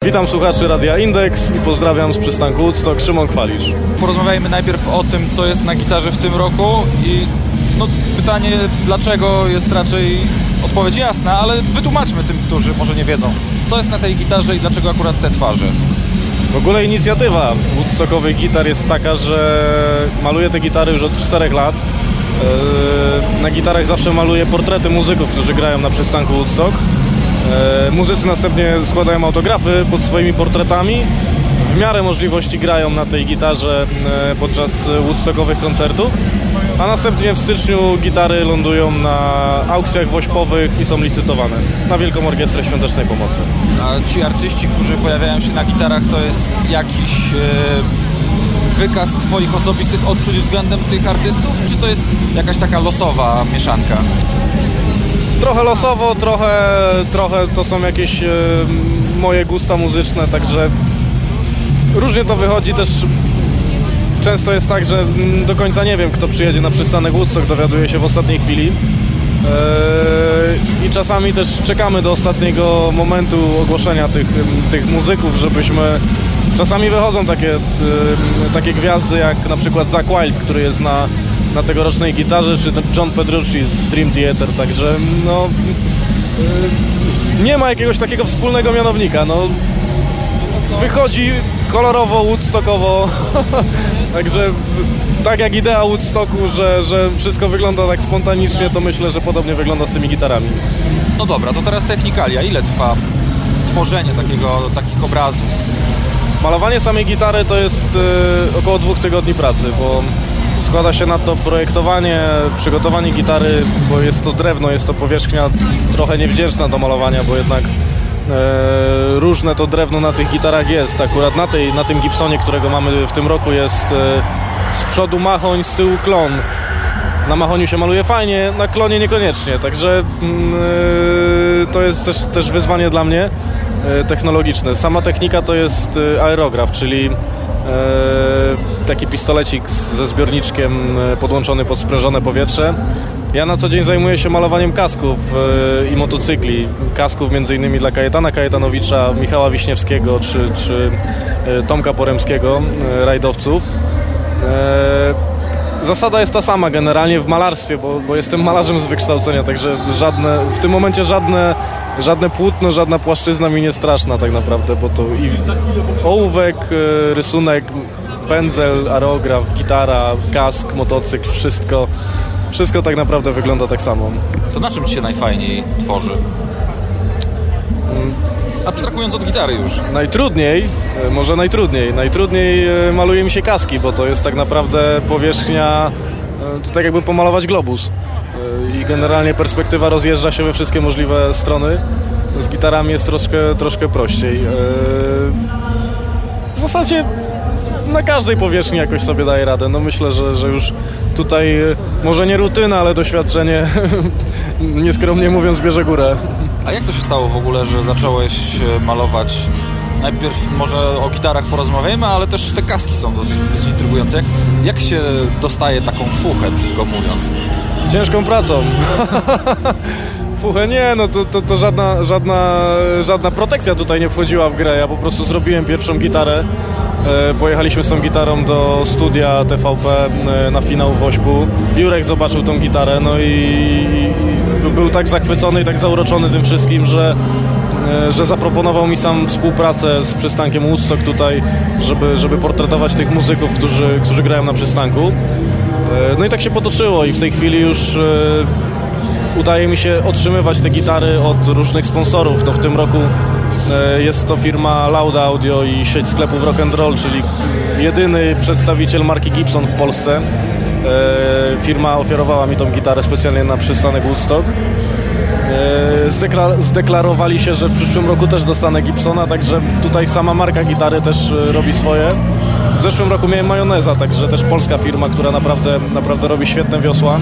Witam słuchaczy Radia Indeks i pozdrawiam z przystanku Woodstock, Szymon Kwalisz. Porozmawiajmy najpierw o tym, co jest na gitarze w tym roku i pytanie dlaczego jest raczej odpowiedź jasna, ale wytłumaczmy tym, którzy może nie wiedzą, co jest na tej gitarze i dlaczego akurat te twarze. W ogóle inicjatywa woodstockowych gitar jest taka, że maluję te gitary już od 4 lat. Na gitarach zawsze maluję portrety muzyków, którzy grają na przystanku Woodstock. Muzycy następnie składają autografy pod swoimi portretami. W miarę możliwości grają na tej gitarze podczas woodstockowych koncertów. A następnie w styczniu gitary lądują na aukcjach wośpowych i są licytowane na Wielką Orkiestrę Świątecznej Pomocy. A ci artyści, którzy pojawiają się na gitarach, to jest jakiś wykaz twoich osobistych odczuć względem tych artystów, czy to jest jakaś taka losowa mieszanka? Trochę losowo, trochę to są jakieś moje gusta muzyczne, także różnie to wychodzi. Też często jest tak, że do końca nie wiem, kto przyjedzie na przystanek Woodstock, dowiaduję się w ostatniej chwili. I czasami też czekamy do ostatniego momentu ogłoszenia tych muzyków, żebyśmy... Czasami wychodzą takie gwiazdy jak na przykład Zakk Wylde, który jest na tegorocznej gitarze, czy John Petrucci z Dream Theater, także nie ma jakiegoś takiego wspólnego mianownika. Wychodzi kolorowo, woodstockowo, także tak jak idea Woodstocku, że wszystko wygląda tak spontanicznie, to myślę, że podobnie wygląda z tymi gitarami. No dobra, to teraz technikalia. Ile trwa tworzenie takich obrazów? Malowanie samej gitary to jest około 2 tygodni pracy, bo składa się na to projektowanie, przygotowanie gitary, bo jest to drewno, jest to powierzchnia trochę niewdzięczna do malowania, bo jednak różne to drewno na tych gitarach jest. Akurat na tym Gibsonie, którego mamy w tym roku, jest z przodu mahoń, z tyłu klon. Na mahoniu się maluje fajnie, na klonie niekoniecznie, także to jest też wyzwanie dla mnie technologiczne. Sama technika to jest aerograf, czyli taki pistolecik ze zbiorniczkiem podłączony pod sprężone powietrze. Ja na co dzień zajmuję się malowaniem kasków i motocykli. Kasków m.in. dla Kajetana Kajetanowicza, Michała Wiśniewskiego czy Tomka Poremskiego, rajdowców. Zasada jest ta sama generalnie w malarstwie, bo jestem malarzem z wykształcenia, także w tym momencie żadne płótno, żadna płaszczyzna mi nie straszna tak naprawdę, bo to i ołówek, rysunek, pędzel, aerograf, gitara, kask, motocykl, wszystko tak naprawdę wygląda tak samo. To na czym ci się najfajniej tworzy? Abstrahując od gitary już. Najtrudniej maluje mi się kaski, bo to jest tak naprawdę powierzchnia, to tak jakby pomalować globus. I generalnie perspektywa rozjeżdża się we wszystkie możliwe strony. Z gitarami jest troszkę prościej. W zasadzie na każdej powierzchni jakoś sobie daję radę. Myślę, że już tutaj może nie rutyna, ale doświadczenie, nieskromnie mówiąc, bierze górę. A jak to się stało w ogóle, że zacząłeś malować? Najpierw może o gitarach porozmawiajmy, ale też te kaski są dosyć intrygujące. Jak się dostaje taką fuchę, brzydko mówiąc? Ciężką pracą. Fuchę nie, to żadna protekcja tutaj nie wchodziła w grę. Ja po prostu zrobiłem pierwszą gitarę. Pojechaliśmy z tą gitarą do studia TVP na finał Wośpu. Jurek zobaczył tą gitarę, i był tak zachwycony i tak zauroczony tym wszystkim, że zaproponował mi sam współpracę z przystankiem Woodstock tutaj, żeby portretować tych muzyków, którzy grają na przystanku. I tak się potoczyło i w tej chwili już udaje mi się otrzymywać te gitary od różnych sponsorów. W tym roku jest to firma Loud Audio i sieć sklepów Rock and Roll, czyli jedyny przedstawiciel marki Gibson w Polsce. Firma ofiarowała mi tą gitarę specjalnie na przystanek Woodstock. Zdeklarowali się, że w przyszłym roku też dostanę Gibsona, także tutaj sama marka gitary też robi swoje. W zeszłym roku miałem Majoneza, także też polska firma, która naprawdę robi świetne wiosła.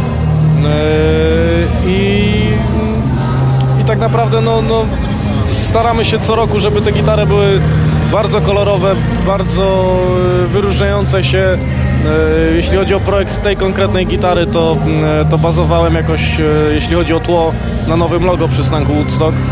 I tak naprawdę staramy się co roku, żeby te gitary były bardzo kolorowe, bardzo wyróżniające się. Jeśli chodzi o projekt tej konkretnej gitary, to bazowałem jakoś, jeśli chodzi o tło, na nowym logo przystanku Woodstock.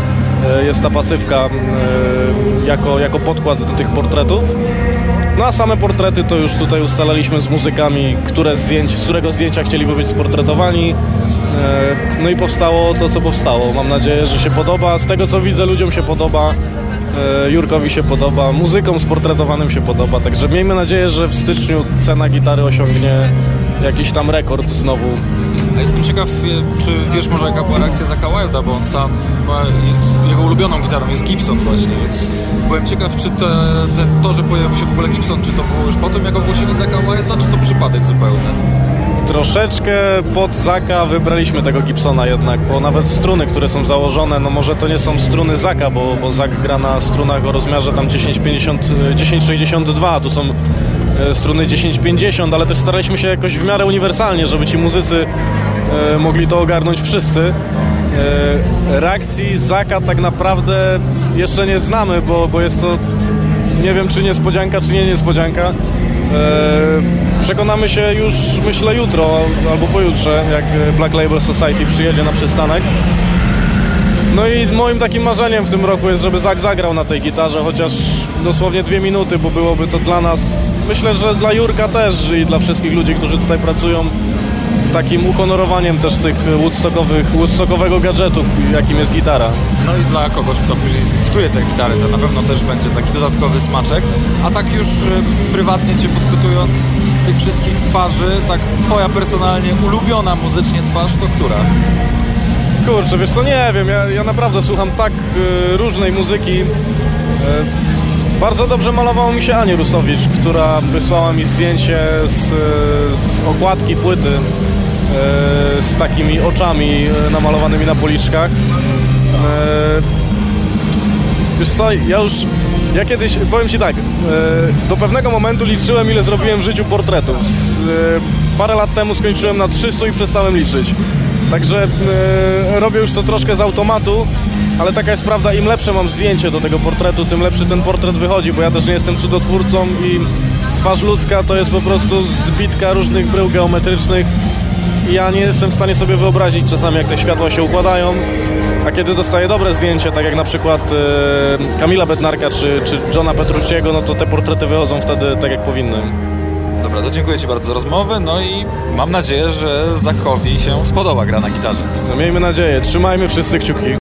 jest ta pasywka jako podkład do tych portretów. No a same portrety to już tutaj ustalaliśmy z muzykami, z którego zdjęcia chcieliby być sportretowani. No i powstało to, co powstało. Mam nadzieję, że się podoba. Z tego, co widzę, ludziom się podoba. Jurkowi się podoba, muzykom sportretowanym się podoba. Także miejmy nadzieję, że w styczniu cena gitary osiągnie jakiś tam rekord znowu. A jestem ciekaw, czy wiesz może jaka była reakcja Zacka Wilda, bo on sam jego ulubioną gitarą jest Gibson właśnie, więc byłem ciekaw, czy to, że pojawił się w ogóle Gibson, czy to było już po tym, jak ogłosili Zacka Wilda, czy to przypadek zupełny? Troszeczkę pod Zacka wybraliśmy tego Gibsona jednak, bo nawet struny, które są założone, no może to nie są struny Zacka, bo Zack gra na strunach o rozmiarze tam 10,62, tu są struny 10,50, ale też staraliśmy się jakoś w miarę uniwersalnie, żeby ci muzycy mogli to ogarnąć wszyscy. Reakcji Zacka tak naprawdę jeszcze nie znamy, bo jest to, nie wiem, czy niespodzianka, czy nie niespodzianka. Przekonamy się już, myślę, jutro albo pojutrze, jak Black Label Society przyjedzie na przystanek. No i moim takim marzeniem w tym roku jest, żeby Zack zagrał na tej gitarze, chociaż dosłownie 2 minuty, bo byłoby to dla nas, myślę, że dla Jurka też i dla wszystkich ludzi, którzy tutaj pracują, takim uhonorowaniem też tych woodstockowego gadżetu, jakim jest gitara. No i dla kogoś, kto później zlicytuje tę gitarę, to na pewno też będzie taki dodatkowy smaczek. A tak już prywatnie Cię podpytując, z tych wszystkich twarzy, tak Twoja personalnie ulubiona muzycznie twarz to która? Kurczę, wiesz co, nie wiem, ja naprawdę słucham tak różnej muzyki. Bardzo dobrze malowało mi się Ania Rusowicz, która wysłała mi zdjęcie z okładki płyty z takimi oczami namalowanymi na policzkach. Wiesz co, ja kiedyś, powiem Ci tak, do pewnego momentu liczyłem, ile zrobiłem w życiu portretów. Parę lat temu skończyłem na 300 i przestałem liczyć. Także robię już to troszkę z automatu, ale taka jest prawda, im lepsze mam zdjęcie do tego portretu, tym lepszy ten portret wychodzi, bo ja też nie jestem cudotwórcą i twarz ludzka to jest po prostu zbitka różnych brył geometrycznych i ja nie jestem w stanie sobie wyobrazić czasami, jak te światła się układają, a kiedy dostaję dobre zdjęcie, tak jak na przykład Kamila Bednarka czy Johna Petrucciego, no to te portrety wychodzą wtedy tak, jak powinny. Dobra, to dziękuję Ci bardzo za rozmowę, no i mam nadzieję, że Zackowi się spodoba gra na gitarze. No, miejmy nadzieję, trzymajmy wszyscy kciuki.